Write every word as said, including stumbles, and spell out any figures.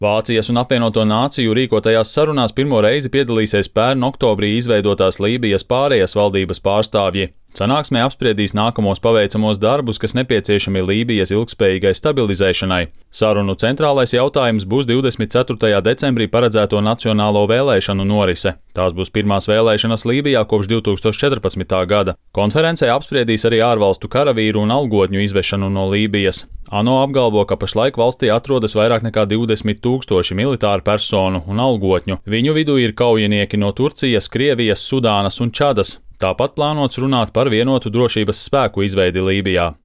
Vācijas un apvienoto nāciju rīkotajās sarunās pirmo reizi piedalīsies pērn oktobrī izveidotās Lībijas pārējas valdības pārstāvji. Sanāksmē apspriedīs nākamos paveicamos darbus, kas nepieciešami Lībijas ilgspējīgai stabilizēšanai. Sarunu centrālais jautājums būs divdesmit ceturtajā decembrī paredzēto nacionālo vēlēšanu norise. Tās būs pirmās vēlēšanas Lībijā kopš divtūkstoš četrpadsmitā gada. Konferencē apspriedīs arī ārvalstu karavīru un algotņu izvešanu no Lībijas. ANO apgalvo, ka pašlaik valstī atrodas vairāk nekā divdesmit tūkstoši militāru personu un algotņu. Viņu vidū ir kaujinieki no Turcijas, Krievijas, Sudānas un Čadas. Tāpat plānots runāt par vienotu drošības spēku izveidi Lībijā.